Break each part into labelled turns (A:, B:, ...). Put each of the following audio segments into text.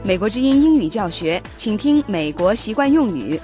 A: 美国之音英语教学，请听美国习惯用语。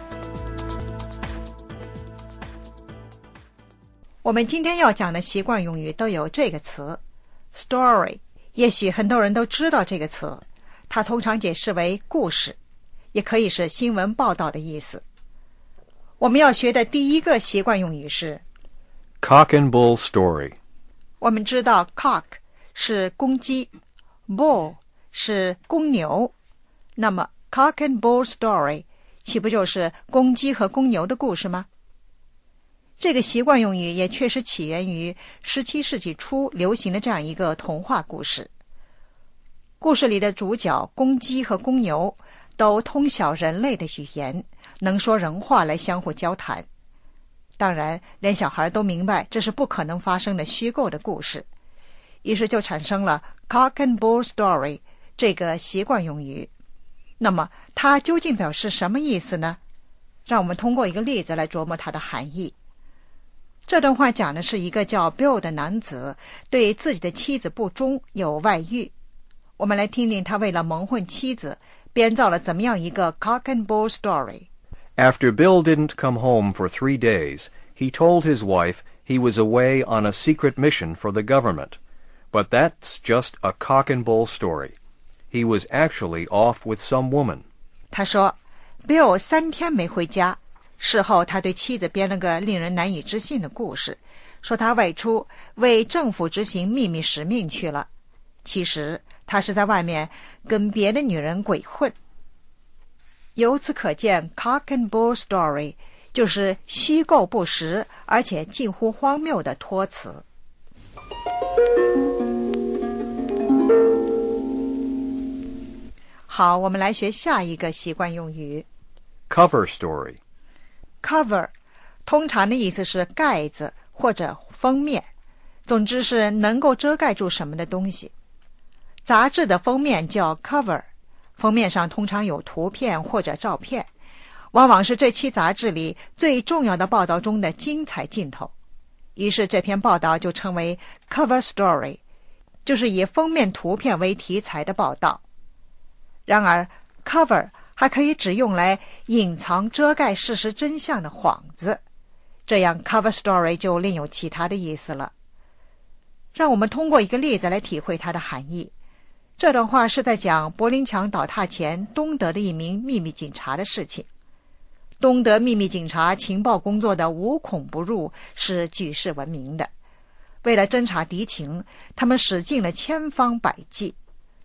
B: 我们今天要讲的习惯用语都有这个词 story， 也许很多人都知道这个词，它通常解释为故事，也可以是新闻报道的意思。我们要学的第一个习惯用语是
C: Cock and bull story。
B: 我们知道 cock 是公鸡， bull 是公牛，那么 cock and bull story 岂不就是公鸡和公牛的故事吗？这个习惯用语也确实起源于17世纪初流行的这样一个童话故事。故事里的主角公鸡和公牛都通晓人类的语言，能说人话来相互交谈。当然，连小孩都明白这是不可能发生的虚构的故事，于是就产生了 cock and bull story 这个习惯用语。那么它究竟表示什么意思呢？让我们通过一个例子来琢磨它的含义。这段话讲的是一个叫 Bill 的男子对自己的妻子不忠，有外遇。我们来听听他为了蒙混妻子编造了怎么样一个 cock and bull story。
C: After Bill didn't come home for 3 days, he told his wife he was away on a secret mission for the government. But that's just a cock and bull story. He was actually off with some woman.
B: 他说 Bill 3天没回家，事后他对妻子编了个令人难以置信的故事，说他外出为政府执行秘密使命去了，其实他是在外面跟别的女人鬼混。由此可见 cock and bull story 就是虚构不实而且近乎荒谬的托词。好，我们来学下一个习惯用语
C: Cover story。
B: Cover 通常的意思是盖子或者封面，总之是能够遮盖住什么的东西。杂志的封面叫 cover， 封面上通常有图片或者照片，往往是这期杂志里最重要的报道中的精彩镜头，于是这篇报道就称为 cover story， 就是以封面图片为题材的报道。然而 cover 还可以只用来隐藏遮盖事实真相的幌子，这样 cover story 就另有其他的意思了。让我们通过一个例子来体会它的含义。这段话是在讲柏林墙倒塌前东德的一名秘密警察的事情。东德秘密警察情报工作的无孔不入，是举世闻名的。为了侦察敌情，他们使尽了千方百计。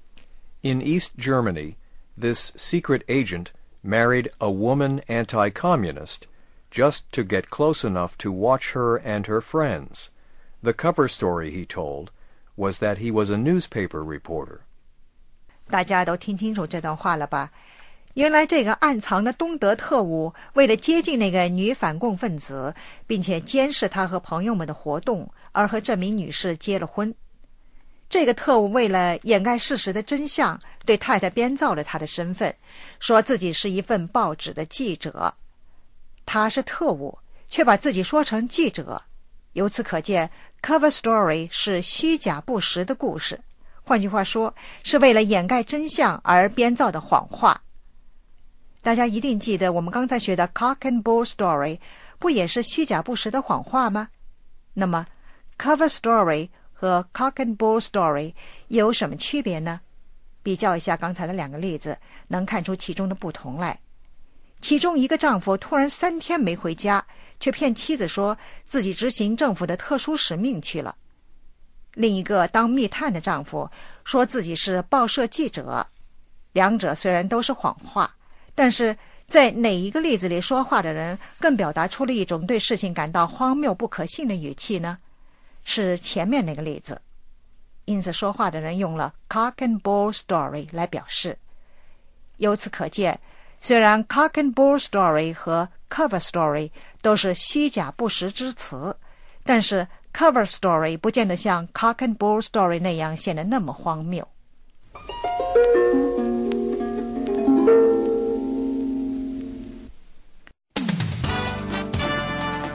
C: In East Germany, this secret agent married a woman anti-communist just to get close enough to watch her and her friends. The cover story, he told, was that he was a newspaper reporter.
B: 大家都听清楚这段话了吧？原来这个暗藏的东德特务为了接近那个女反共分子，并且监视她和朋友们的活动，而和这名女士结了婚。这个特务为了掩盖事实的真相，对太太编造了她的身份，说自己是一份报纸的记者。他是特务，却把自己说成记者。由此可见 cover story 是虚假不实的故事，换句话说，是为了掩盖真相而编造的谎话。大家一定记得我们刚才学的 cock and bull story 不也是虚假不实的谎话吗？那么 cover story 和 cock and bull story 有什么区别呢？比较一下刚才的2个例子，能看出其中的不同来。其中一个丈夫突然3天没回家，却骗妻子说自己执行政府的特殊使命去了。另一个当密探的丈夫说自己是报社记者。两者虽然都是谎话，但是在哪一个例子里说话的人更表达出了一种对事情感到荒谬不可信的语气呢？是前面那个例子。因此说话的人用了 cock and bull story 来表示。由此可见，虽然 cock and bull story 和 cover story 都是虚假不实之词，但是 cover story 不见得像 cock and bull story 那样显得那么荒谬。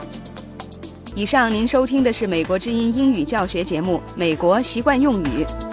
A: 以上您收听的是美国之音英语教学节目《美国习惯用语》。